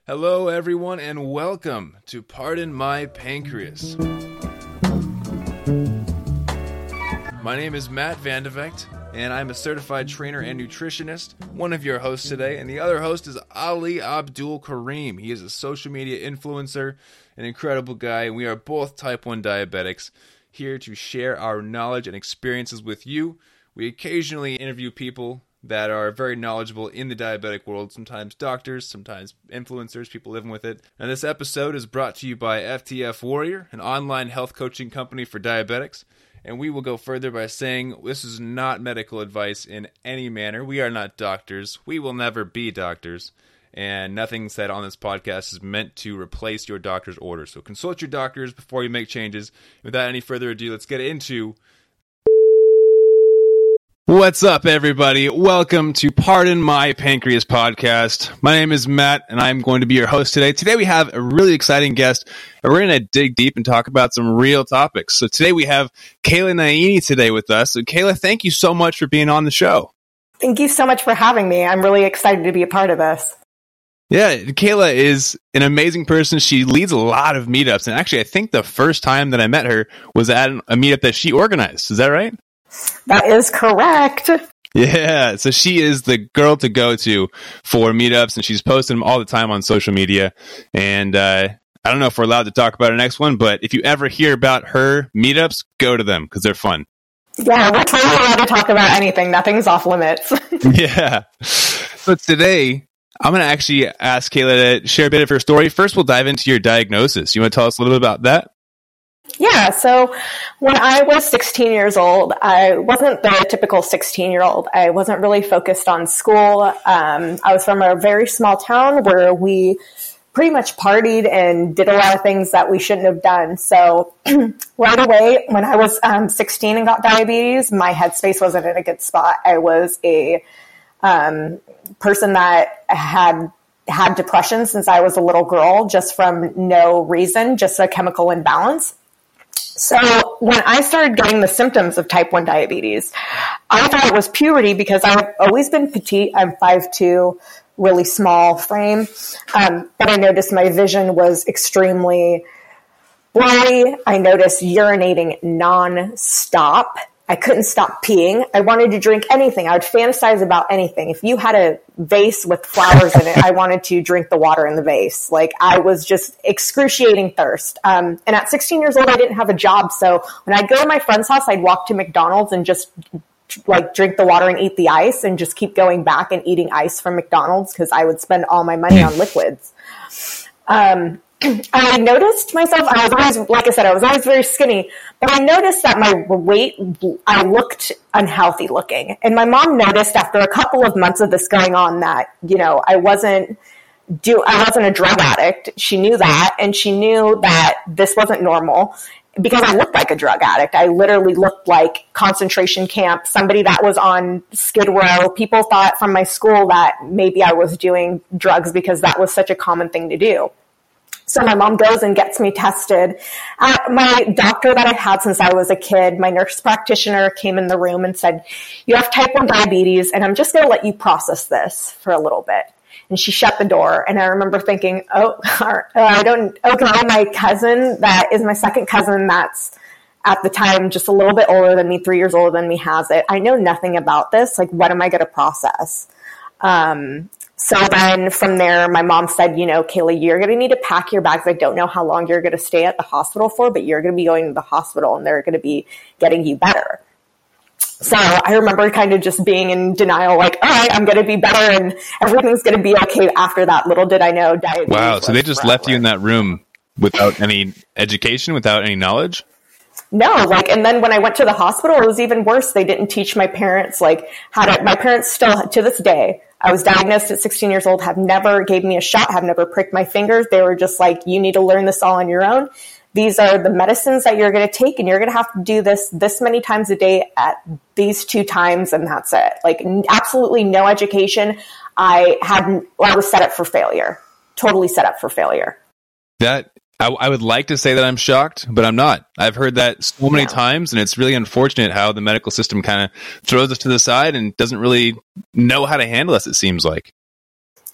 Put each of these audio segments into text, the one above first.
Hello, everyone, and welcome to Pardon My Pancreas. My name is Matt Vandevecht, and I'm a certified trainer and nutritionist, one of your hosts today, and the other host is Ali Abdul Karim. He is a social media influencer, an incredible guy, and we are both type 1 diabetics here to share our knowledge and experiences with you. We occasionally interview people that are very knowledgeable in the diabetic world, sometimes doctors, sometimes influencers, people living with it. And this episode is brought to you by FTF Warrior, an online health coaching company for diabetics. And we will go further by saying this is not medical advice in any manner. We are not doctors. We will never be doctors. And nothing said on this podcast is meant to replace your doctor's orders. So consult your doctors before you make changes. Without any further ado, let's get into... What's up, everybody? Welcome to Pardon My Pancreas podcast. My name is Matt, and I'm going to be your host today. Today we have a really exciting guest, and we're going to dig deep and talk about some real topics. So today we have Kayla Naini today with us. So Kayla, thank you so much for being on the show. Thank you so much for having me. I'm really excited to be a part of this. Yeah, Kayla is an amazing person. She leads a lot of meetups, and actually I think the first time that I met her was at a meetup that she organized. Is that right? That is correct. Yeah, so she is the girl to go to for meetups, and she's posting them all the time on social media. And I don't know if we're allowed to talk about her next one, but if you ever hear about her meetups, go to them because they're fun. Yeah, we're totally allowed to talk about anything. Nothing's off limits. Yeah. So today, I'm going to actually ask Kayla to share a bit of her story. First, we'll dive into your diagnosis. You want to tell us a little bit about that? Yeah, so when I was 16 years old, I wasn't the typical 16-year-old. I wasn't really focused on school. I was from a very small town where we pretty much partied and did a lot of things that we shouldn't have done. So right away, when I was 16 and got diabetes, my headspace wasn't in a good spot. I was a person that had depression since I was a little girl, just from no reason, just a chemical imbalance. So when I started getting the symptoms of type 1 diabetes, I thought it was puberty because I've always been petite. I'm 5'2", really small frame. But I noticed my vision was extremely blurry. I noticed urinating nonstop. I couldn't stop peeing. I wanted to drink anything. I would fantasize about anything. If you had a vase with flowers in it, I wanted to drink the water in the vase. Like, I was just excruciating thirst. And at 16 years old, I didn't have a job. So when I'd go to my friend's house, I'd walk to McDonald's and just like drink the water and eat the ice and just keep going back and eating ice from McDonald's because I would spend all my money on liquids. I noticed myself, I was always, like I said, I was always very skinny, but I noticed that my weight, I looked unhealthy looking. And my mom noticed after a couple of months of this going on that, you know, I wasn't a drug addict. She knew that, and she knew that this wasn't normal because I looked like a drug addict. I literally looked like concentration camp, somebody that was on Skid Row. People thought from my school that maybe I was doing drugs because that was such a common thing to do. So my mom goes and gets me tested. My doctor that I've had since I was a kid, my nurse practitioner came in the room and said, "You have type 1 diabetes, and I'm just going to let you process this for a little bit." And she shut the door. And I remember thinking, my cousin, that is my second cousin, that's at the time just a little bit older than me, 3 years older than me, has it. I know nothing about this. Like, what am I going to process? So then from there, my mom said, you know, Kayla, you're going to need to pack your bags. I don't know how long you're going to stay at the hospital for, but you're going to be going to the hospital and they're going to be getting you better. So I remember kind of just being in denial, like, all right, I'm going to be better and everything's going to be okay after that. Little did I know diabetes. Wow. So they just left you in that room without any education, without any knowledge? No, and then when I went to the hospital, it was even worse. They didn't teach my parents, my parents still, to this day, I was diagnosed at 16 years old, have never gave me a shot, have never pricked my fingers. They were just like, you need to learn this all on your own. These are the medicines that you're going to take, and you're going to have to do this many times a day at these 2 times, and that's it. Like, absolutely no education. I was set up for failure. Totally set up for failure. I would like to say that I'm shocked, but I'm not. I've heard that so many times, and it's really unfortunate how the medical system kind of throws us to the side and doesn't really know how to handle us, it seems like.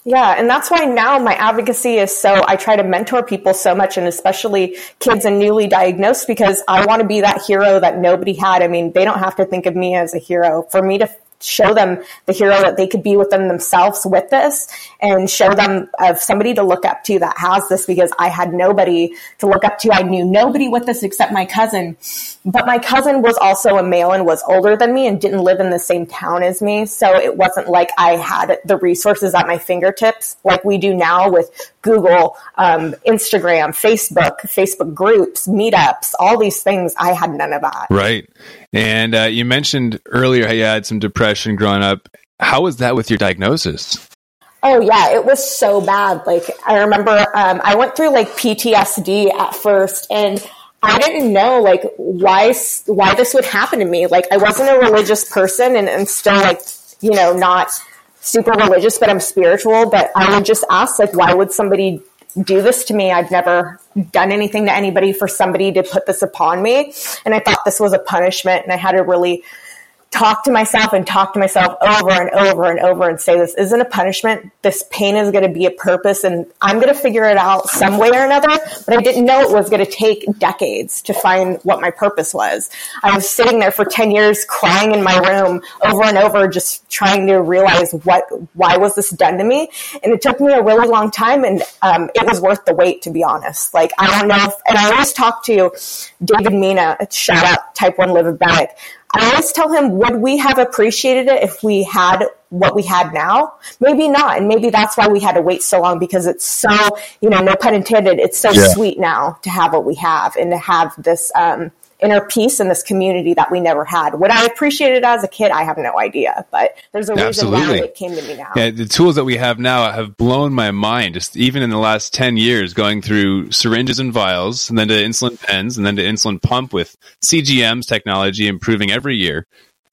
Yeah, and that's why now my advocacy is so I try to mentor people so much, and especially kids and newly diagnosed, because I want to be that hero that nobody had. I mean, they don't have to think of me as a hero. For me to show them the hero that they could be within themselves with this, and show them of somebody to look up to that has this, because I had nobody to look up to. I knew nobody with this except my cousin. But my cousin was also a male and was older than me and didn't live in the same town as me. So it wasn't like I had the resources at my fingertips like we do now with Google, Instagram, Facebook groups, meetups, all these things. I had none of that. Right. And you mentioned earlier how you had some depression growing up. How was that with your diagnosis? Oh yeah, it was so bad. Like I remember I went through like PTSD at first, and I didn't know like why this would happen to me. Like I wasn't a religious person, and still like, you know, not super religious, but I'm spiritual. But I would just ask like, why would somebody do this to me? I've never done anything to anybody for somebody to put this upon me. And I thought this was a punishment, and I had to really talk to myself over and over and over and say, this isn't a punishment. This pain is going to be a purpose, and I'm going to figure it out some way or another. But I didn't know it was going to take decades to find what my purpose was. I was sitting there for 10 years crying in my room over and over, just trying to realize why was this done to me? And it took me a really long time, and it was worth the wait, to be honest. Like, I don't know and I always talk to David Mina, shout out Type 1 Live-A-Benic. I always tell him, would we have appreciated it if we had what we had now? Maybe not. And maybe that's why we had to wait so long, because it's so, you know, no pun intended, it's so sweet now to have what we have and to have this inner peace in this community that we never had. Would I appreciate it as a kid? I have no idea, but there's a reason why it came to me now. Yeah, the tools that we have now have blown my mind, just even in the last 10 years, going through syringes and vials, and then to insulin pens, and then to insulin pump with CGM's technology improving every year.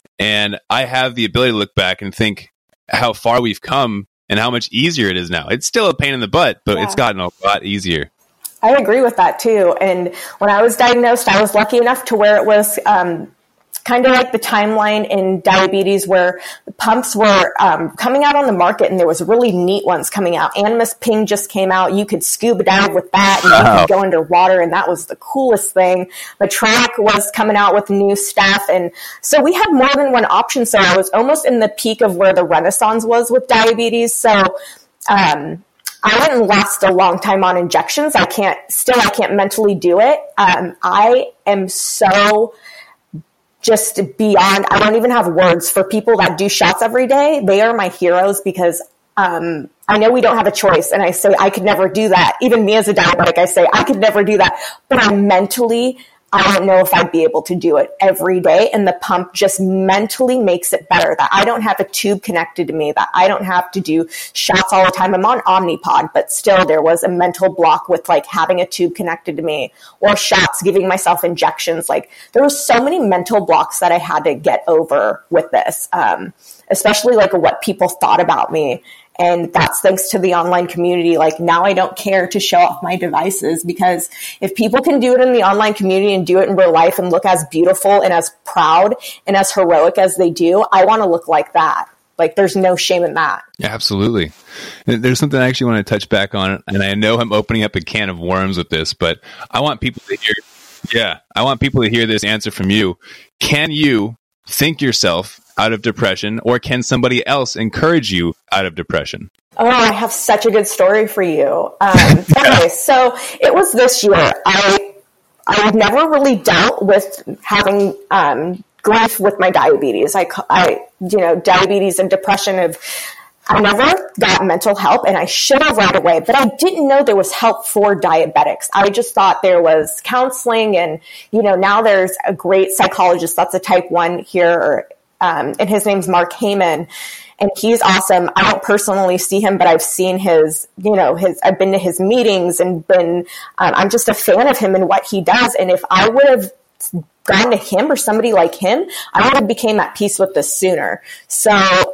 And I have the ability to look back and think how far we've come and how much easier it is now. It's still a pain in the butt, but it's gotten a lot easier. I agree with that too. And when I was diagnosed, I was lucky enough to where it was kind of like the timeline in diabetes where the pumps were coming out on the market, and there was really neat ones coming out. Animas Ping just came out. You could scuba dive with that, and you could go underwater, and that was the coolest thing. Medtronic was coming out with new stuff, and so we had more than one option. So I was almost in the peak of where the renaissance was with diabetes. So I didn't last a long time on injections. I can't mentally do it. I am so just beyond, I don't even have words for people that do shots every day. They are my heroes, because I know we don't have a choice. And I say, I could never do that. Even me as a diabetic, I say, I could never do that. But I don't know if I'd be able to do it every day. And the pump just mentally makes it better, that I don't have a tube connected to me, that I don't have to do shots all the time. I'm on Omnipod, but still there was a mental block with like having a tube connected to me, or shots, giving myself injections. Like there was so many mental blocks that I had to get over with this, especially like what people thought about me. And that's thanks to the online community. Like now I don't care to show off my devices, because if people can do it in the online community and do it in real life and look as beautiful and as proud and as heroic as they do, I want to look like that. Like there's no shame in that. Yeah, absolutely. There's something I actually want to touch back on. And I know I'm opening up a can of worms with this, but I want people to hear this answer from you. Can you think yourself out of depression, or can somebody else encourage you out of depression? Oh, I have such a good story for you. Okay, so it was this year. I've never really dealt with having grief with my diabetes. Diabetes and depression I never got mental help, and I should have right away, but I didn't know there was help for diabetics. I just thought there was counseling, and, now there's a great psychologist that's a type 1 here, and his name's Mark Heyman, and he's awesome. I don't personally see him, but I've seen I've been to his meetings and I'm just a fan of him and what he does. And if I would have gone to him or somebody like him, I would have became at peace with this sooner. So,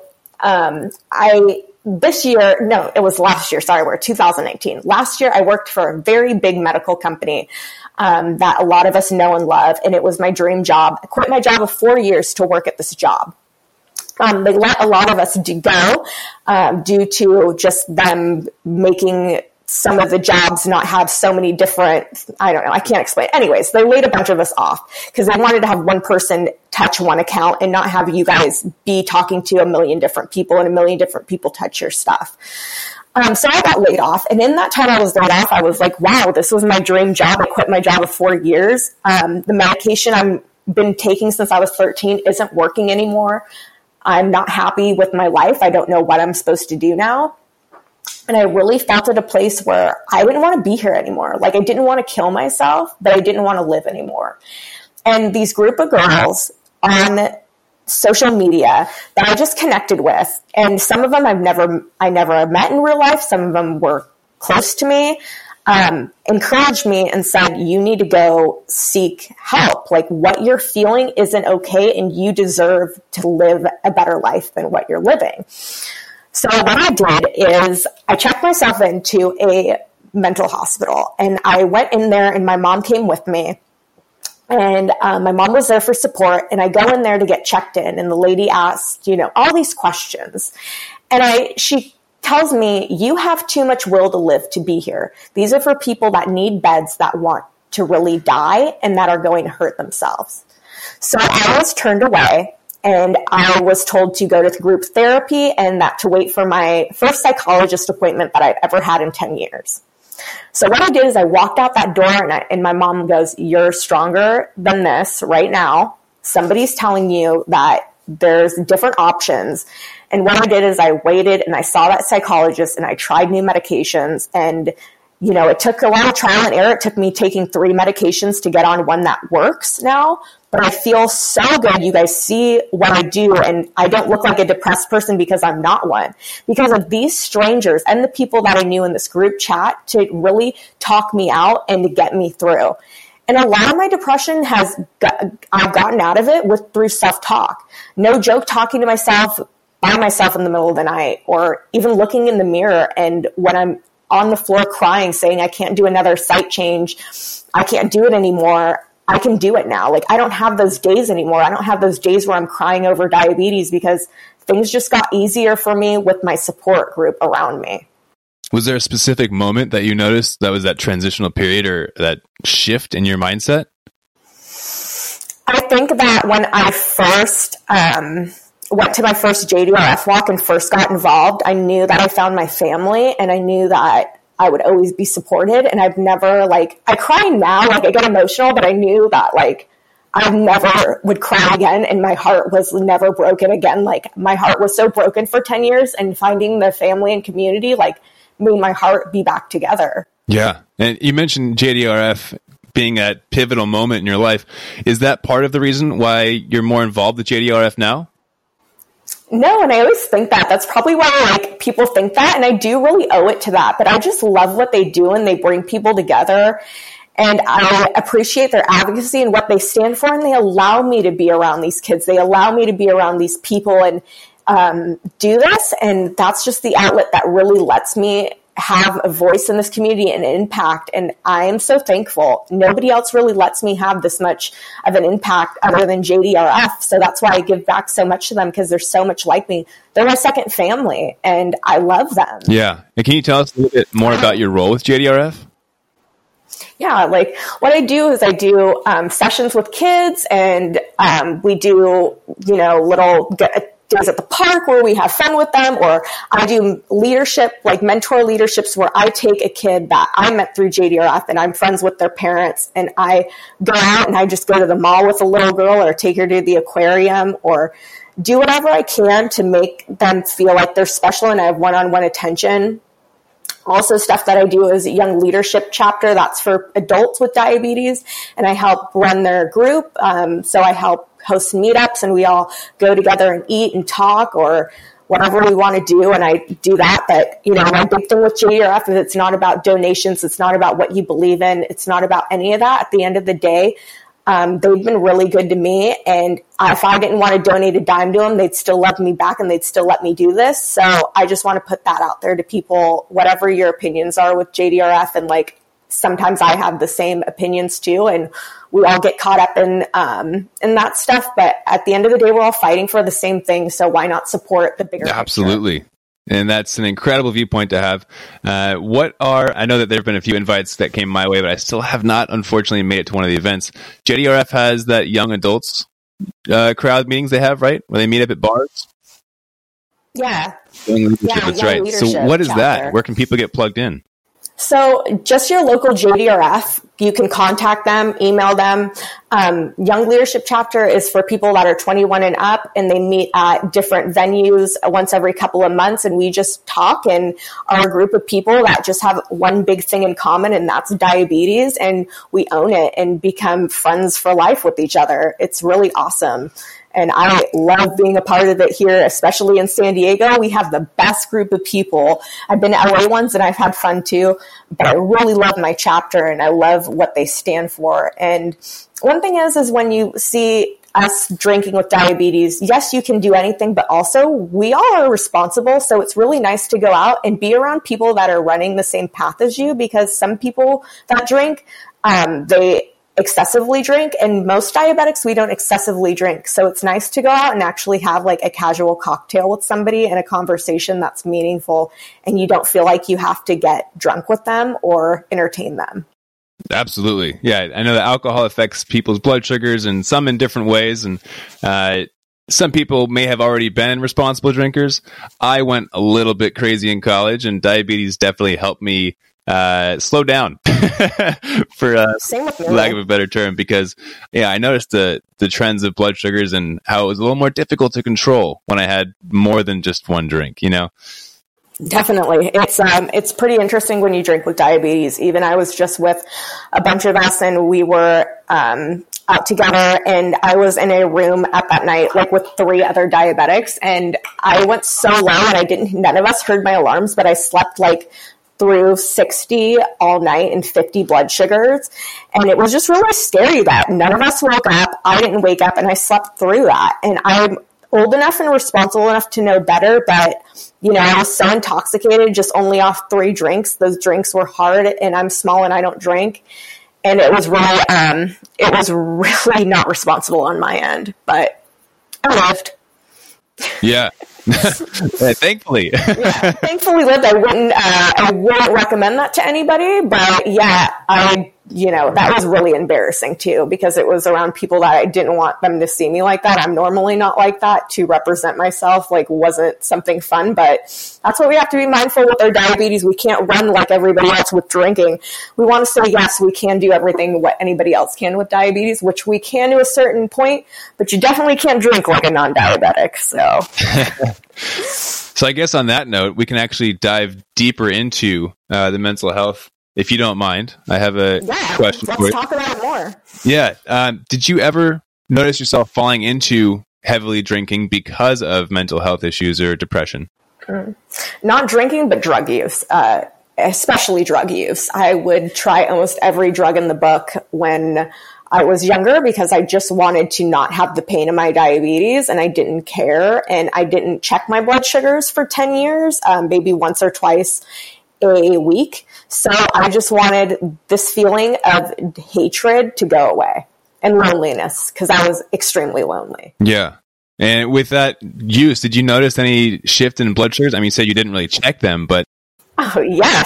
it was last year. Sorry, we're 2019. Last year, I worked for a very big medical company, that a lot of us know and love. And it was my dream job. I quit my job of 4 years to work at this job. They let a lot of us go due to just them making some of the jobs not have so many different, I don't know, I can't explain. Anyways, they laid a bunch of us off because they wanted to have one person touch one account and not have you guys be talking to a million different people and a million different people touch your stuff. So I got laid off. And in that time I was laid off, I was like, wow, this was my dream job. I quit my job of 4 years. The medication I've been taking since I was 13 isn't working anymore. I'm not happy with my life. I don't know what I'm supposed to do now. And I really felt at a place where I didn't want to be here anymore. Like I didn't want to kill myself, but I didn't want to live anymore. And these group of girls on social media that I just connected with, and some of them I never met in real life. Some of them were close to me, encouraged me and said, you need to go seek help. Like what you're feeling isn't okay and you deserve to live a better life than what you're living. So what I did is I checked myself into a mental hospital and I went in there and my mom came with me and my mom was there for support and I go in there to get checked in and the lady asked, all these questions and she tells me, you have too much will to live to be here. These are for people that need beds that want to really die and that are going to hurt themselves. So I was turned away. And I was told to go to group therapy and that to wait for my first psychologist appointment that I've ever had in 10 years. So what I did is I walked out that door and my mom goes, you're stronger than this right now. Somebody's telling you that there's different options. And what I did is I waited and I saw that psychologist and I tried new medications and it took a lot of trial and error. It took me taking 3 medications to get on one that works now. But I feel so good. You guys see what I do, and I don't look like a depressed person because I'm not one. Because of these strangers and the people that I knew in this group chat to really talk me out and to get me through. And a lot of my depression I've gotten out of it through self-talk. No joke, talking to myself by myself in the middle of the night, or even looking in the mirror and when I'm on the floor crying, saying I can't do another site change, I can't do it anymore. I can do it now. Like I don't have those days anymore. I don't have those days where I'm crying over diabetes because things just got easier for me with my support group around me. Was there a specific moment that you noticed that was that transitional period or that shift in your mindset? I think that when I first went to my first JDRF walk and first got involved, I knew that I found my family and I knew that I would always be supported. And I've never I cry now, I get emotional, but I knew that I never would cry again. And my heart was never broken again. My heart was so broken for 10 years and finding the family and community, made my heart be back together. Yeah. And you mentioned JDRF being that pivotal moment in your life. Is that part of the reason why you're more involved with JDRF now? No, and I always think that. That's probably why people think that, and I do really owe it to that. But I just love what they do, and they bring people together, and I appreciate their advocacy and what they stand for, and they allow me to be around these kids. They allow me to be around these people and do this, and that's just the outlet that really lets me have a voice in this community and an impact. And I am so thankful. Nobody else really lets me have this much of an impact other than JDRF. So that's why I give back so much to them, because they're so much like me. They're my second family and I love them. Yeah. And can you tell us a little bit more about your role with JDRF? Yeah, what I do is I do sessions with kids, and we do, little days at the park where we have fun with them, or I do leadership, mentor leaderships where I take a kid that I met through JDRF and I'm friends with their parents, and I go out and I just go to the mall with a little girl or take her to the aquarium or do whatever I can to make them feel like they're special and I have one-on-one attention. Also, stuff that I do is a young leadership chapter that's for adults with diabetes, and I help run their group. So I help host meetups, and we all go together and eat and talk or whatever we want to do, and I do that. But, my big thing with JDRF is it's not about donations. It's not about what you believe in. It's not about any of that. At the end of the day, they've been really good to me, and if I didn't want to donate a dime to them, they'd still love me back and they'd still let me do this. So I just want to put that out there to people, whatever your opinions are with JDRF, and sometimes I have the same opinions too, and we all get caught up in that stuff. But at the end of the day, we're all fighting for the same thing. So why not support the bigger Absolutely. picture? And that's an incredible viewpoint to have. I know that there have been a few invites that came my way, but I still have not, unfortunately, made it to one of the events. JDRF has that young adults crowd meetings they have, right? Where they meet up at bars? Yeah. That's right. So what is that? Where can people get plugged in? So just your local JDRF, you can contact them, email them. Young Leadership Chapter is for people that are 21 and up, and they meet at different venues once every couple of months, and we just talk and are a group of people that just have one big thing in common, and that's diabetes, and we own it and become friends for life with each other. It's really awesome. And I love being a part of it here, especially in San Diego. We have the best group of people. I've been to LA ones and I've had fun too, but I really love my chapter and I love what they stand for. And one thing is when you see us drinking with diabetes, yes, you can do anything, but also we all are responsible. So it's really nice to go out and be around people that are running the same path as you, because some people that drink, they excessively drink, and most diabetics, we don't excessively drink. So it's nice to go out and actually have like a casual cocktail with somebody and a conversation that's meaningful, and you don't feel like you have to get drunk with them or entertain them. Absolutely. Yeah. I know that alcohol affects people's blood sugars, and some in different ways. And some people may have already been responsible drinkers. I went a little bit crazy in college, and diabetes definitely helped me slow down for lack of a better term, because I noticed the trends of blood sugars and how it was a little more difficult to control when I had more than just one drink, Definitely. It's pretty interesting when you drink with diabetes. Even I was just with a bunch of us, and we were out together, and I was in a room at that night, like with 3 other diabetics, and I went so low, and none of us heard my alarms, but I slept like through 60 all night and 50 blood sugars. And it was just really scary that none of us woke up. I didn't wake up, and I slept through that. And I'm old enough and responsible enough to know better, but I was so intoxicated just only off 3 drinks. Those drinks were hard, and I'm small and I don't drink. And it was really not responsible on my end, but I lived. Yeah. Thankfully. Thankfully lived. I wouldn't recommend that to anybody, but that was really embarrassing too, because it was around people that I didn't want them to see me like that. I'm normally not like that. To represent myself wasn't something fun, but that's what we have to be mindful with our diabetes. We can't run like everybody else with drinking. We want to say, yes, we can do everything what anybody else can with diabetes, which we can to a certain point, but you definitely can't drink like a non-diabetic. So I guess on that note, we can actually dive deeper into the mental health. If you don't mind, I have a question for you. Let's talk about it more. Yeah. Did you ever notice yourself falling into heavily drinking because of mental health issues or depression? Not drinking, but drug use, especially drug use. I would try almost every drug in the book when I was younger, because I just wanted to not have the pain of my diabetes, and I didn't care. And I didn't check my blood sugars for 10 years, maybe once or twice a week. So I just wanted this feeling of hatred to go away, and loneliness, because I was extremely lonely. Yeah. And with that use, did you notice any shift in blood sugars? I mean, you said you didn't really check them, but... Oh,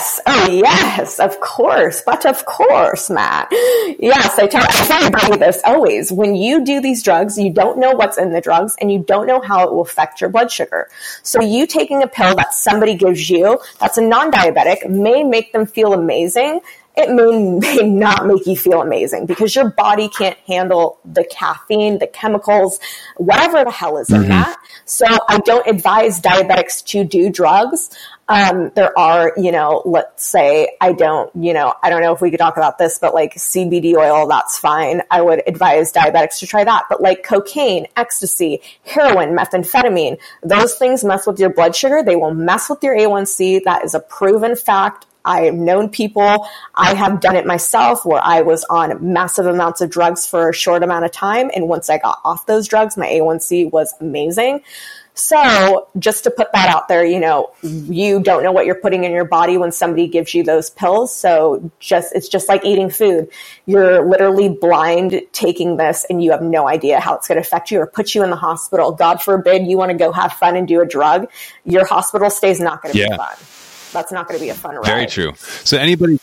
yes, of course. But of course, Matt. Yes, I tell everybody this always. When you do these drugs, you don't know what's in the drugs, and you don't know how it will affect your blood sugar. So you taking a pill that somebody gives you, that's a non-diabetic, may make them feel amazing. It may not make you feel amazing, because your body can't handle the caffeine, the chemicals, whatever the hell is in that. So I don't advise diabetics to do drugs. There are, let's say I don't know if we could talk about this, but like CBD oil, that's fine. I would advise diabetics to try that. But like cocaine, ecstasy, heroin, methamphetamine, those things mess with your blood sugar. They will mess with your A1C. That is a proven fact. I have known people, I have done it myself, where I was on massive amounts of drugs for a short amount of time. And once I got off those drugs, my A1C was amazing. So just to put that out there, you know, you don't know what you're putting in your body when somebody gives you those pills. So it's just like eating food. You're literally blind taking this and you have no idea how it's going to affect you or put you in the hospital. God forbid you want to go have fun and do a drug. Your hospital stay is not going to be fun. That's not going to be a fun ride. Very true. So anybody...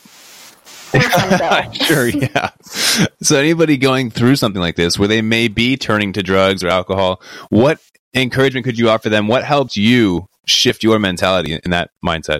Sure, yeah. So anybody going through something like this where they may be turning to drugs or alcohol, what encouragement could you offer them? What helped you shift your mentality in that mindset?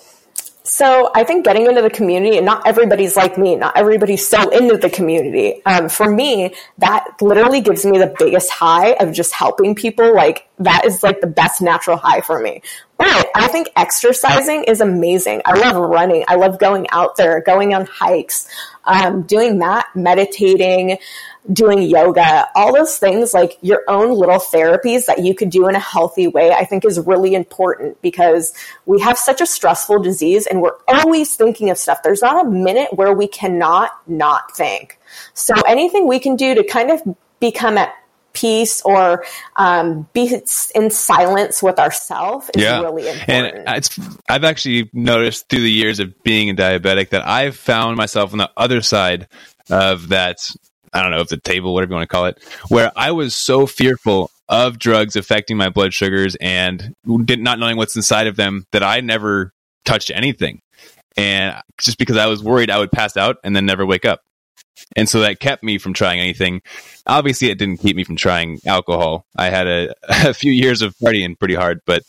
So I think getting into the community, and not everybody's like me, not everybody's so into the community. For me, that literally gives me the biggest high of just helping people. Like that is like the best natural high for me. But I think exercising is amazing. I love running. I love going out there, going on hikes, doing that, meditating, doing yoga, all those things, like your own little therapies that you could do in a healthy way, I think is really important because we have such a stressful disease and we're always thinking of stuff. There's not a minute where we cannot not think. So anything we can do to kind of become at peace or be in silence with ourselves is really important. And I've actually noticed through the years of being a diabetic that I've found myself on the other side of that, I don't know, of the table, whatever you want to call it, where I was so fearful of drugs affecting my blood sugars and not knowing what's inside of them that I never touched anything. And just because I was worried I would pass out and then never wake up. And so that kept me from trying anything. Obviously, it didn't keep me from trying alcohol. I had a few years of partying pretty hard. But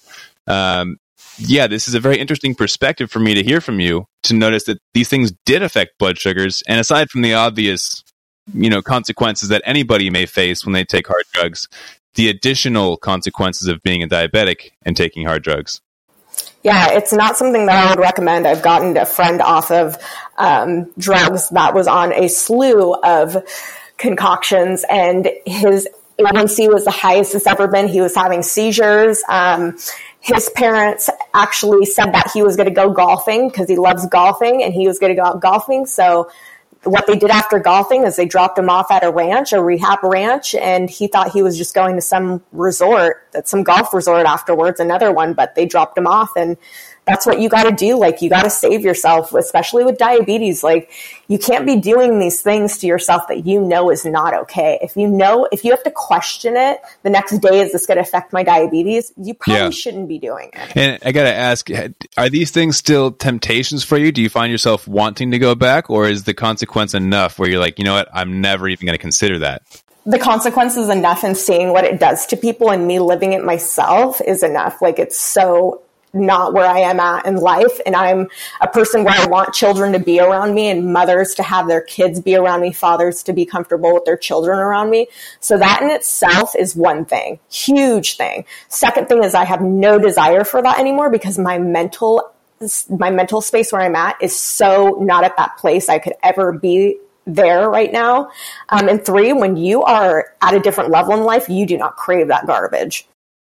this is a very interesting perspective for me to hear from you, to notice that these things did affect blood sugars. And aside from the obvious, consequences that anybody may face when they take hard drugs, the additional consequences of being a diabetic and taking hard drugs. Yeah, it's not something that I would recommend. I've gotten a friend off of drugs that was on a slew of concoctions, and his A1C was the highest it's ever been. He was having seizures. His parents actually said that he was going to go golfing because he loves golfing, and he was going to go out golfing. So what they did after golfing is they dropped him off at a rehab ranch, and he thought he was just going to some golf resort afterwards, another one, but they dropped him off. And that's what you got to do. Like, you got to save yourself, especially with diabetes. Like, you can't be doing these things to yourself that is not okay. If you have to question it the next day, is this going to affect my diabetes? You probably shouldn't be doing it. And I got to ask, are these things still temptations for you? Do you find yourself wanting to go back, or is the consequence enough where you're like, you know what, I'm never even going to consider that? The consequence is enough, and seeing what it does to people and me living it myself is enough. Like, it's so not where I am at in life. And I'm a person where I want children to be around me and mothers to have their kids be around me, fathers to be comfortable with their children around me. So that in itself is one thing, huge thing. Second thing is I have no desire for that anymore because my mental space where I'm at is so not at that place I could ever be there right now. And three, when you are at a different level in life, you do not crave that garbage.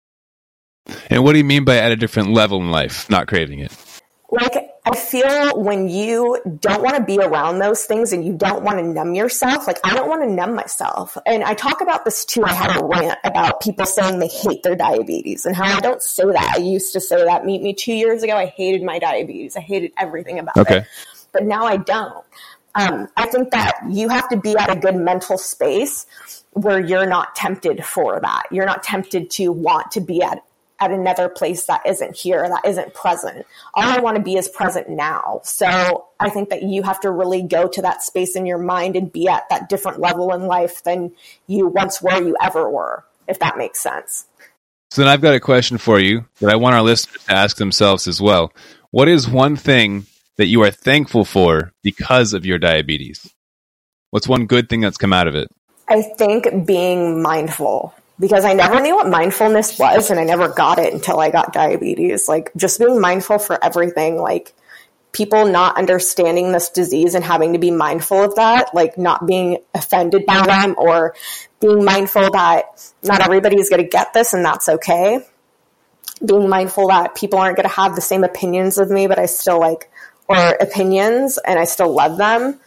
And what do you mean by at a different level in life, not craving it? Like, I feel when you don't want to be around those things and you don't want to numb yourself, like, I don't want to numb myself. And I talk about this too. I had a rant about people saying they hate their diabetes and how I don't say that. I used to say that. Meet me 2 years ago. I hated my diabetes. I hated everything about it. But now I don't. I think that you have to be at a good mental space where you're not tempted for that. You're not tempted to want to be at another place that isn't here, that isn't present. All I want to be is present now. So I think that you have to really go to that space in your mind and be at that different level in life than you once were, you ever were, if that makes sense. So then I've got a question for you that I want our listeners to ask themselves as well. What is one thing that you are thankful for because of your diabetes? What's one good thing that's come out of it? I think being mindful. Because I never knew what mindfulness was, and I never got it until I got diabetes. Like, just being mindful for everything, like people not understanding this disease and having to be mindful of that, like not being offended by them, or being mindful that not everybody is going to get this and that's okay. Being mindful that people aren't going to have the same opinions of me, but I still or opinions, and I still love them.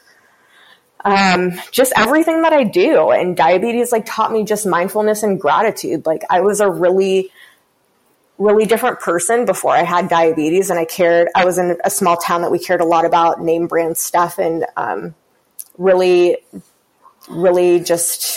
Just everything that I do. And diabetes taught me just mindfulness and gratitude. Like, I was a really really different person before I had diabetes, and I was in a small town that we cared a lot about name brand stuff, and really just,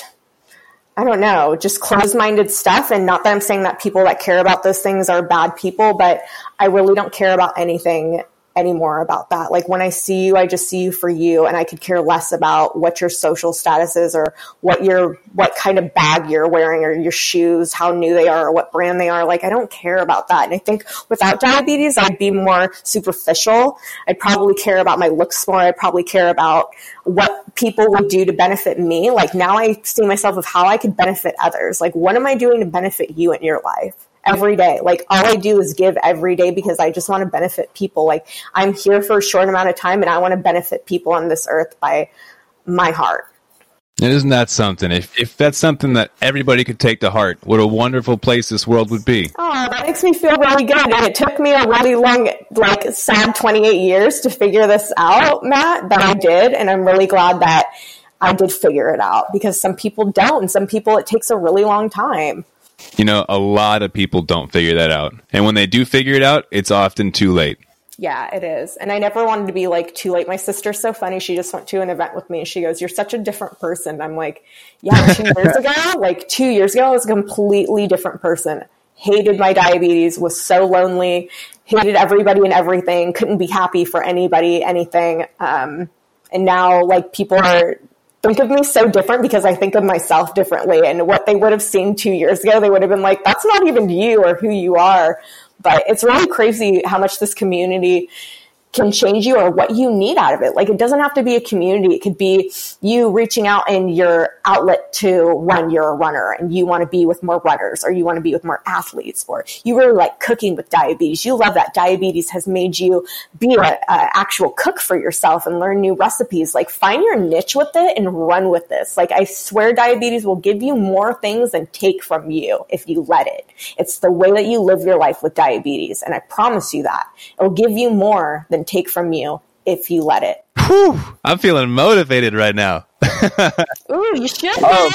I don't know, just closed-minded stuff. And not that I'm saying that people that care about those things are bad people, but I really don't care about anything anymore about that. Like when I see you, I just see you for you, and I could care less about what your social status is or what kind of bag you're wearing or your shoes, how new they are or what brand they are. Like I don't care about that. And I think without diabetes, I'd be more superficial. I'd probably care about my looks more. I'd probably care about what people would do to benefit me. Like now I see myself of how I could benefit others. Like what am I doing to benefit you in your life? Every day. Like all I do is give every day because I just want to benefit people. Like I'm here for a short amount of time and I want to benefit people on this earth by my heart. And isn't that something? If that's something that everybody could take to heart, what a wonderful place this world would be. Oh, that makes me feel really good. And it took me a really long, like sad 28 years to figure this out, Matt, but I did. And I'm really glad that I did figure it out because some people don't. And some people, it takes a really long time. You know, a lot of people don't figure that out. And when they do figure it out, it's often too late. Yeah, it is. And I never wanted to be like too late. My sister's so funny. She just went to an event with me and she goes, "You're such a different person." I'm like, yeah, 2 years ago, like 2 years ago, I was a completely different person. Hated my diabetes, was so lonely, hated everybody and everything, couldn't be happy for anybody, anything. And now like people think of me so different because I think of myself differently, and what they would have seen 2 years ago, they would have been like, that's not even you or who you are. But it's really crazy how much this community can change you or what you need out of it. Like it doesn't have to be a community. It could be you reaching out in your outlet to run. You're a runner and you want to be with more runners, or you want to be with more athletes, or you really like cooking with diabetes. You love that diabetes has made you be an actual cook for yourself and learn new recipes. Like find your niche with it and run with this. Like I swear diabetes will give you more things than take from you if you let it. It's the way that you live your life with diabetes. And I promise you that it'll give you more than take from you if you let it. Whew, I'm feeling motivated right now. Ooh, you should. Oh,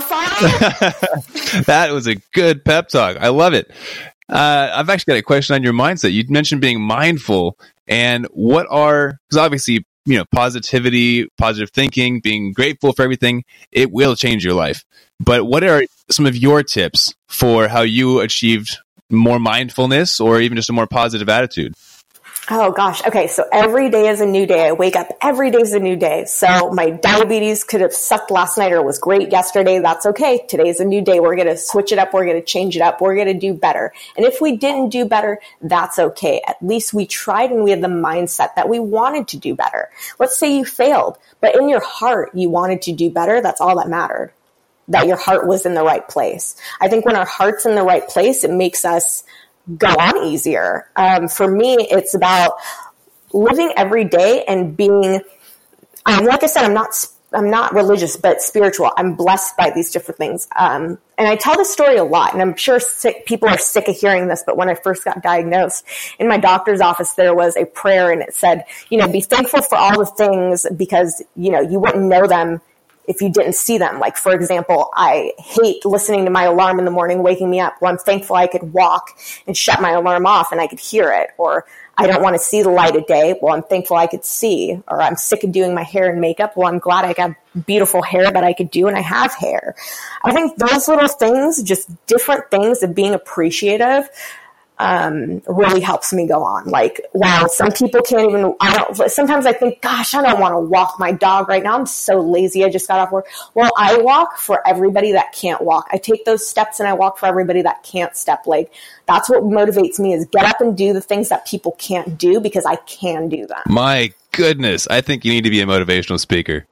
that was a good pep talk. I love it. I've actually got a question on your mindset. You mentioned being mindful, and because obviously, you know, positivity, positive thinking, being grateful for everything, it will change your life. But what are some of your tips for how you achieved more mindfulness or even just a more positive attitude? Oh gosh. Okay. So every day is a new day. I wake up. Every day is a new day. So my diabetes could have sucked last night or was great yesterday. That's okay. Today's a new day. We're going to switch it up. We're going to change it up. We're going to do better. And if we didn't do better, that's okay. At least we tried and we had the mindset that we wanted to do better. Let's say you failed, but in your heart, you wanted to do better. That's all that mattered. That your heart was in the right place. I think when our heart's in the right place, it makes us go on easier. For me, it's about living every day and being, like I said, I'm not religious, but spiritual. I'm blessed by these different things. And I tell this story a lot, and I'm sure people are sick of hearing this, but when I first got diagnosed, in my doctor's office, there was a prayer, and it said, you know, be thankful for all the things because, you know, you wouldn't know them if you didn't see them. Like, for example, I hate listening to my alarm in the morning waking me up. Well, I'm thankful I could walk and shut my alarm off and I could hear it. Or I don't want to see the light of day. Well, I'm thankful I could see. Or I'm sick of doing my hair and makeup. Well, I'm glad I got beautiful hair that I could do and I have hair. I think those little things, just different things of being appreciative, really helps me go on. Like, wow, some people can't even, sometimes I think, gosh, I don't want to walk my dog right now. I'm so lazy. I just got off work. Well, I walk for everybody that can't walk. I take those steps and I walk for everybody that can't step. Like, that's what motivates me is get up and do the things that people can't do because I can do them. My goodness. I think you need to be a motivational speaker.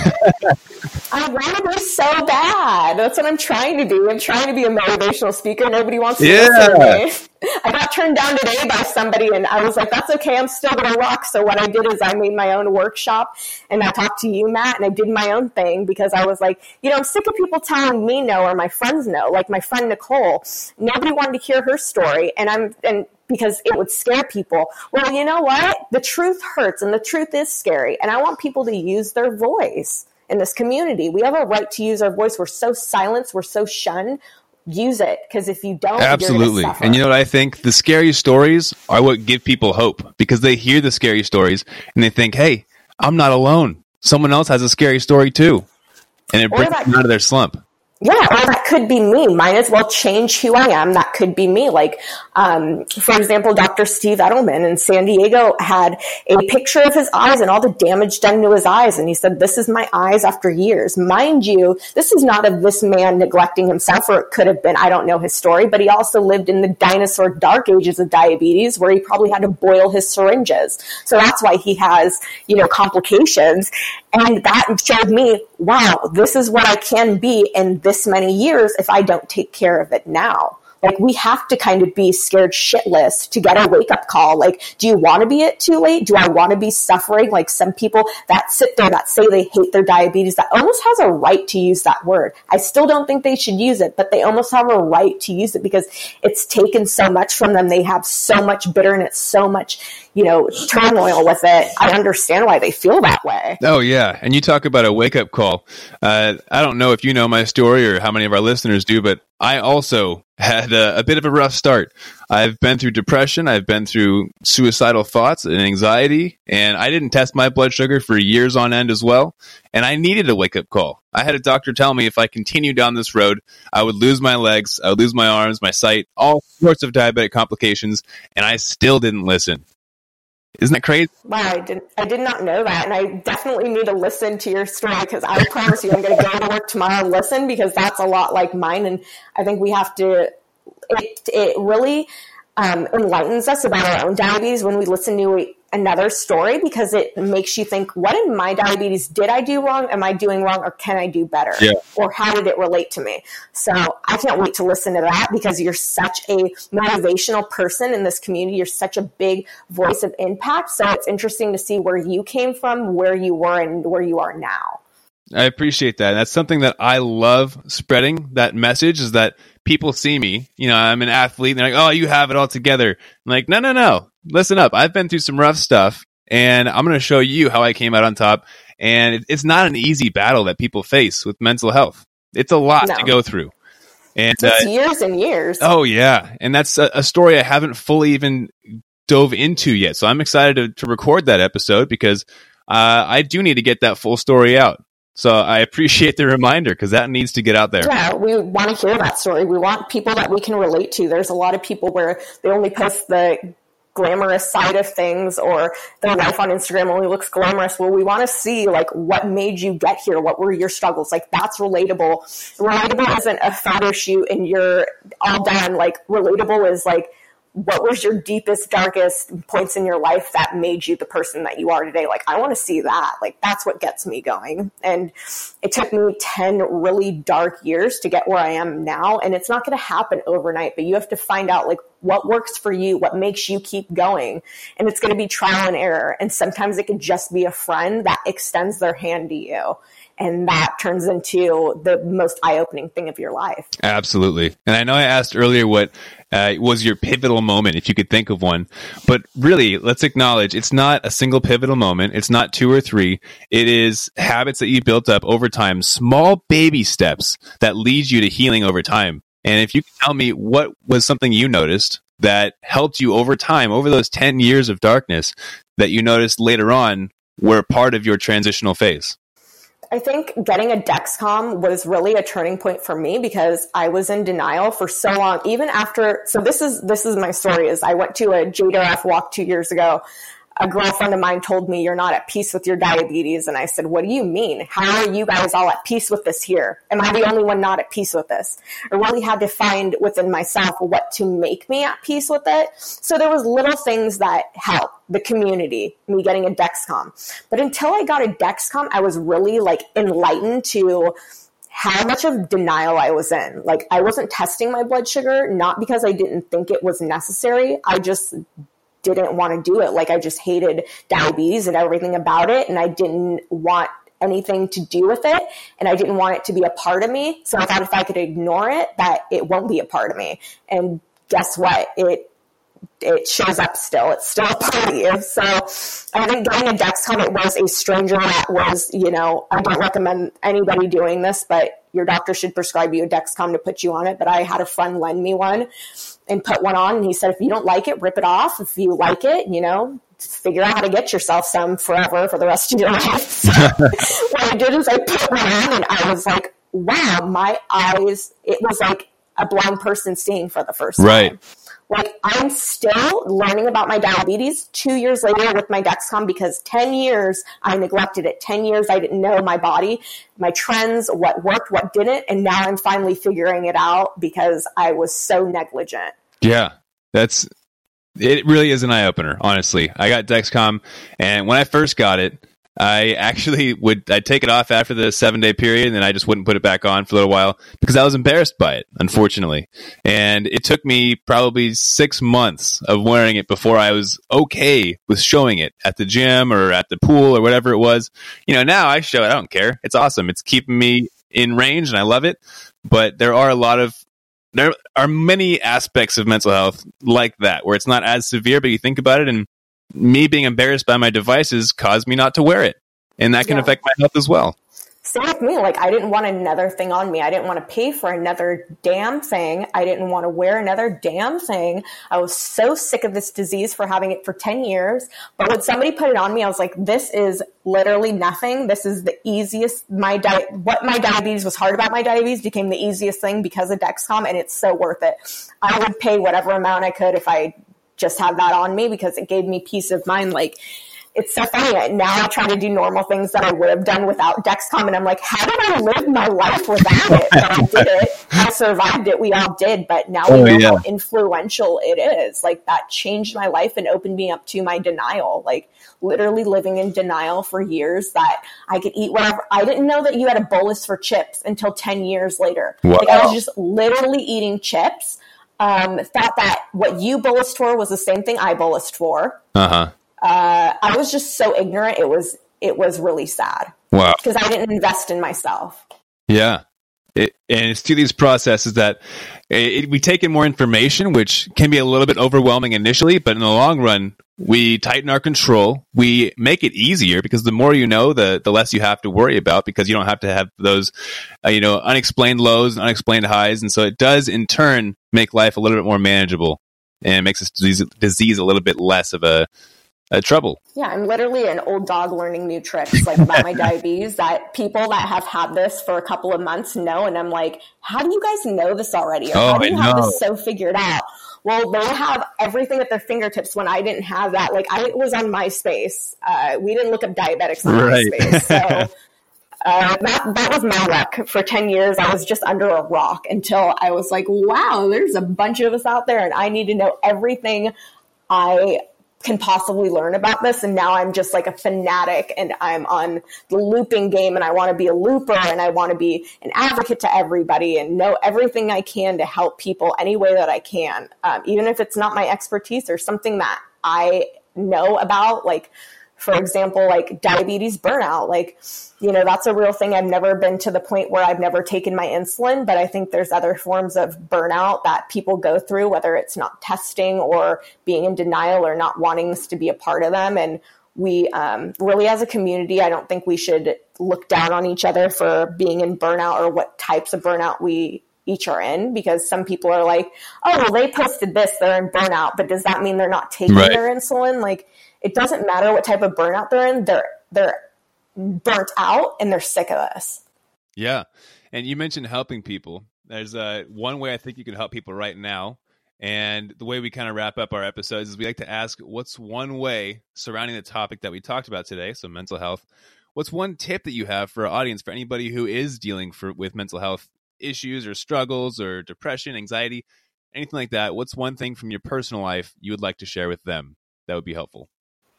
I want to be so bad. That's what I'm trying to do. I'm trying to be a motivational speaker. Nobody wants to listen to me. I got turned down today by somebody and I was like, that's okay. I'm still going to rock. So what I did is I made my own workshop and I talked to you, Matt, and I did my own thing because I was like, you know, I'm sick of people telling me no or my friends no. Like my friend Nicole, nobody wanted to hear her story and because it would scare people. Well, you know what? The truth hurts and the truth is scary. And I want people to use their voice in this community. We have a right to use our voice. We're so silenced. We're so shunned. use it, because if you don't, absolutely. You're gonna suffer. And you know what I think? The scary stories are what give people hope, because they hear the scary stories and they think, hey, I'm not alone. Someone else has a scary story too. And it brings them out of their slump. Yeah, or that could be me. Might as well change who I am. That could be me. Like, for example, Dr. Steve Edelman in San Diego had a picture of his eyes and all the damage done to his eyes. And he said, this is my eyes after years. Mind you, this is not of this man neglecting himself, or it could have been. I don't know his story, but he also lived in the dinosaur dark ages of diabetes, where he probably had to boil his syringes. So that's why he has, complications. And that showed me, wow, this is what I can be in this many years if I don't take care of it now. Like, we have to kind of be scared shitless to get a wake-up call. Like, do you want to be it too late? Do I want to be suffering? Like, some people that sit there that say they hate their diabetes, that almost has a right to use that word. I still don't think they should use it, but they almost have a right to use it because it's taken so much from them. They have so much bitterness, so much, turmoil with it. I understand why they feel that way. Oh, yeah. And you talk about a wake-up call. I don't know if you know my story or how many of our listeners do, but I also had a bit of a rough start. I've been through depression. I've been through suicidal thoughts and anxiety, and I didn't test my blood sugar for years on end as well. And I needed a wake-up call. I had a doctor tell me if I continued down this road, I would lose my legs, I would lose my arms, my sight, all sorts of diabetic complications, and I still didn't listen. Isn't that crazy? Wow, I did not know that. And I definitely need to listen to your story, because I promise you I'm going to go to work tomorrow and listen, because that's a lot like mine. And I think we have to, it really enlightens us about our own diabetes when we listen to another story, because it makes you think, what in my diabetes did I do wrong? Am I doing wrong, or can I do better? Yeah. Or how did it relate to me? So I can't wait to listen to that, because you're such a motivational person in this community. You're such a big voice of impact. So it's interesting to see where you came from, where you were, and where you are now. I appreciate that. That's something that I love spreading, that message, is that people see me. I'm an athlete, and they're like, oh, you have it all together. I'm like, no. Listen up. I've been through some rough stuff, and I'm going to show you how I came out on top. And it's not an easy battle that people face with mental health. It's a lot to go through. And it's years and years. Oh, yeah. And that's a story I haven't fully even dove into yet. So I'm excited to record that episode, because I do need to get that full story out. So I appreciate the reminder, because that needs to get out there. Yeah, we want to hear that story. We want people that we can relate to. There's a lot of people where they only post the glamorous side of things, or their life on Instagram only looks glamorous. Well, we want to see, like, what made you get here? What were your struggles? Like, that's relatable. Relatable isn't a photo shoot and you're all done. Like, relatable is like, what was your deepest, darkest points in your life that made you the person that you are today? Like, I want to see that. Like, that's what gets me going. And it took me 10 really dark years to get where I am now. And it's not going to happen overnight, but you have to find out, like, what works for you, what makes you keep going. And it's going to be trial and error. And sometimes it could just be a friend that extends their hand to you. And that turns into the most eye-opening thing of your life. Absolutely. And I know I asked earlier what was your pivotal moment, if you could think of one. But really, let's acknowledge it's not a single pivotal moment. It's not 2 or 3. It is habits that you built up over time, small baby steps that lead you to healing over time. And if you can tell me what was something you noticed that helped you over time, over those 10 years of darkness, that you noticed later on were part of your transitional phase. I think getting a Dexcom was really a turning point for me, because I was in denial for so long, even after. So this is my story. Is I went to a JDRF walk 2 years ago. A girlfriend of mine told me, you're not at peace with your diabetes. And I said, what do you mean? How are you guys all at peace with this here? Am I the only one not at peace with this? I really had to find within myself what to make me at peace with it. So there was little things that helped. The community, me getting a Dexcom. But until I got a Dexcom, I was really like enlightened to how much of denial I was in. Like, I wasn't testing my blood sugar, not because I didn't think it was necessary. I just didn't want to do it. Like, I just hated diabetes and everything about it. And I didn't want anything to do with it. And I didn't want it to be a part of me. So I thought if I could ignore it, that it won't be a part of me. And guess what? It it shows up still. It's still a part of you. So I think getting a Dexcom, it was a stranger that was, I don't recommend anybody doing this, but your doctor should prescribe you a Dexcom to put you on it. But I had a friend lend me one and put one on. And he said, if you don't like it, rip it off. If you like it, figure out how to get yourself some forever for the rest of your life. So what I did is I put one on and I was like, wow, my eyes, it was like a blind person seeing for the first time. Right. Like, I'm still learning about my diabetes 2 years later with my Dexcom, because 10 years I neglected it. 10 years I didn't know my body, my trends, what worked, what didn't. And now I'm finally figuring it out because I was so negligent. Yeah, it really is an eye-opener, honestly. I got Dexcom, and when I first got it, I actually I'd take it off after the 7-day period, and then I just wouldn't put it back on for a little while because I was embarrassed by it, unfortunately. And it took me probably 6 months of wearing it before I was okay with showing it at the gym or at the pool or whatever it was. Now I show it. I don't care. It's awesome. It's keeping me in range, and I love it. But there are many aspects of mental health like that, where it's not as severe, but you think about it, and me being embarrassed by my devices caused me not to wear it. And that can affect my health as well. Same with me. Like, I didn't want another thing on me. I didn't want to pay for another damn thing. I didn't want to wear another damn thing. I was so sick of this disease for having it for 10 years. But when somebody put it on me, I was like, this is literally nothing. This is the easiest. What my diabetes was hard about my diabetes became the easiest thing because of Dexcom, and it's so worth it. I would pay whatever amount I could if I just had that on me, because it gave me peace of mind. Like, it's so funny. Now I try to do normal things that I would have done without Dexcom, and I'm like, how did I live my life without it? But I did it. I survived it. We all did. But now we know how influential it is. Like, that changed my life and opened me up to my denial. Like, literally living in denial for years that I could eat whatever. I didn't know that you had a bolus for chips until 10 years later. Wow. Like, I was just literally eating chips. Thought that what you bolused for was the same thing I bolused for. I was just so ignorant. It was really sad. Wow. Because I didn't invest in myself. Yeah. And it's through these processes that we take in more information, which can be a little bit overwhelming initially, but in the long run, we tighten our control. We make it easier because the more you know, the less you have to worry about, because you don't have to have those, unexplained lows and unexplained highs. And so it does, in turn, make life a little bit more manageable, and it makes this disease a little bit less of a trouble. Yeah, I'm literally an old dog learning new tricks, like, about my diabetes, that people that have had this for a couple of months know. And I'm like, how do you guys know this already? Or how do you have this so figured out? Well, they have everything at their fingertips when I didn't have that. Like, I was on MySpace. We didn't look up diabetics on MySpace. So that was my luck. For 10 years, I was just under a rock until I was like, wow, there's a bunch of us out there, and I need to know everything I can possibly learn about this. And now I'm just like a fanatic, and I'm on the looping game, and I want to be a looper, and I want to be an advocate to everybody and know everything I can to help people any way that I can. Even if it's not my expertise or something that I know about, like, for example, like diabetes burnout, like, that's a real thing. I've never been to the point where I've never taken my insulin, but I think there's other forms of burnout that people go through, whether it's not testing or being in denial or not wanting this to be a part of them. And we really, as a community, I don't think we should look down on each other for being in burnout or what types of burnout we each are in, because some people are like, oh, well, they posted this, they're in burnout, but does that mean they're not taking their insulin? Like, it doesn't matter what type of burnout they're in. They're burnt out and they're sick of this. Yeah. And you mentioned helping people. There's one way I think you can help people right now. And the way we kind of wrap up our episodes is we like to ask, what's one way surrounding the topic that we talked about today, so mental health, what's one tip that you have for our audience, for anybody who is dealing with mental health issues or struggles or depression, anxiety, anything like that? What's one thing from your personal life you would like to share with them that would be helpful?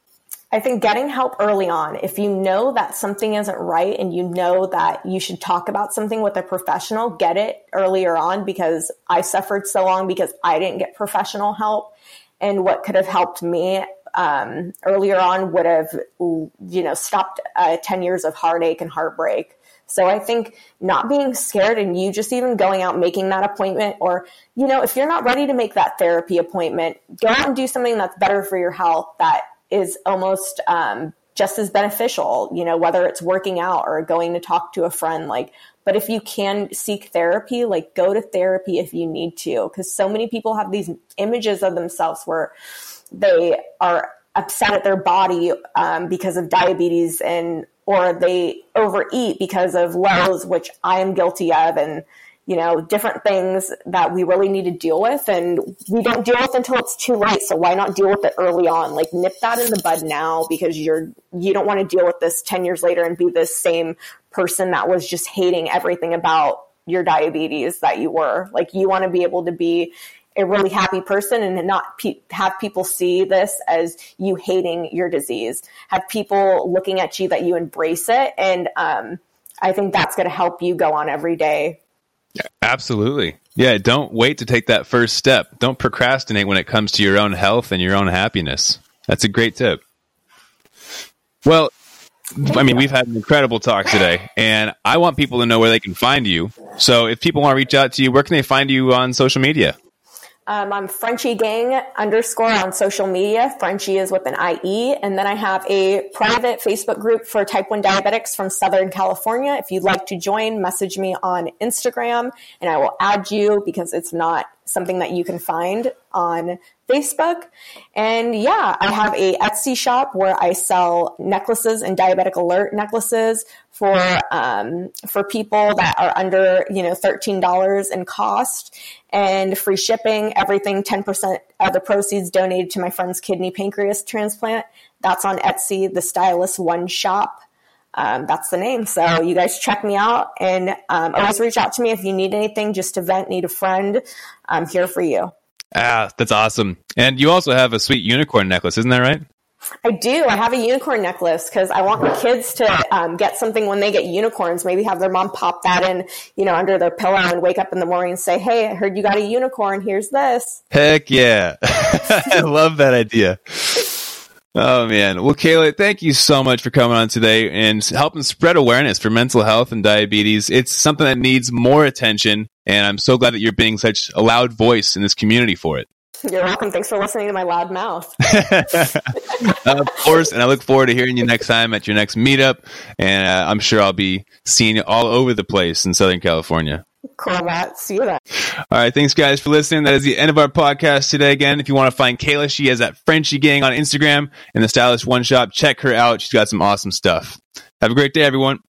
I think getting help early on. If you know that something isn't right and you know that you should talk about something with a professional, get it earlier on, because I suffered so long because I didn't get professional help. And what could have helped me earlier on would have, stopped 10 years of heartache and heartbreak. So I think not being scared and you just even going out, making that appointment, or, if you're not ready to make that therapy appointment, go out and do something that's better for your health, that is almost just as beneficial, whether it's working out or going to talk to a friend. But if you can seek therapy, go to therapy if you need to, because so many people have these images of themselves where they are upset at their body because of diabetes, or they overeat because of lows, which I am guilty of, and different things that we really need to deal with, and we don't deal with until it's too late. So why not deal with it early on? Nip that in the bud now, because you don't want to deal with this 10 years later and be this same person that was just hating everything about your diabetes that you were. You want to be able to be a really happy person and not have people see this as you hating your disease. Have people looking at you that you embrace it. And I think that's going to help you go on every day. Yeah, absolutely. Yeah, don't wait to take that first step. Don't procrastinate when it comes to your own health and your own happiness. That's a great tip. Well, we've had an incredible talk today, and I want people to know where they can find you. So if people want to reach out to you, where can they find you on social media? I'm Frenchie Gang _ on social media. Frenchie is with an IE. And then I have a private Facebook group for type 1 diabetics from Southern California. If you'd like to join, message me on Instagram and I will add you, because it's not something that you can find on Facebook. And yeah, I have a Etsy shop where I sell necklaces and diabetic alert necklaces for people that are under, $13 in cost, and free shipping, everything, 10% of the proceeds donated to my friend's kidney pancreas transplant. That's on Etsy, the Stylist One Shop. That's the name. So you guys check me out, and always reach out to me if you need anything, just to vent, need a friend. I'm here for you. That's awesome. And you also have a sweet unicorn necklace, isn't that right? I do. I have a unicorn necklace because I want the kids to get something when they get unicorns. Maybe have their mom pop that in, under their pillow, and wake up in the morning and say, "Hey, I heard you got a unicorn. Here's this." Heck yeah. I love that idea. Oh, man. Well, Kayla, thank you so much for coming on today and helping spread awareness for mental health and diabetes. It's something that needs more attention, and I'm so glad that you're being such a loud voice in this community for it. You're welcome. Thanks for listening to my loud mouth. Of course, and I look forward to hearing you next time at your next meetup, and I'm sure I'll be seeing you all over the place in Southern California. Cool, Matt. See you then. All right. Thanks, guys, for listening. That is the end of our podcast today. Again, if you want to find Kayla, she has that Frenchie Gang on Instagram and the Stylist One Shop. Check her out. She's got some awesome stuff. Have a great day, everyone.